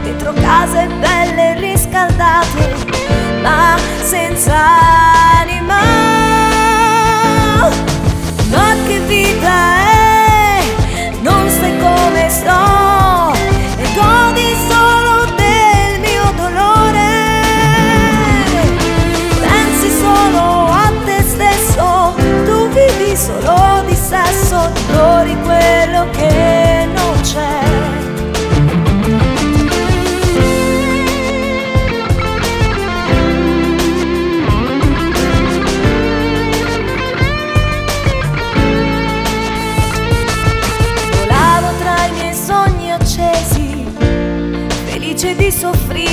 dentro case belle e riscaldate, ma senza anima. Ma che vita è, non sai come sto, e godi solo del mio dolore. Pensi solo a te stesso, tu vivi solo di sesso, ignori quello che non c'è. Volavo tra i miei sogni accesi, felice di soffrire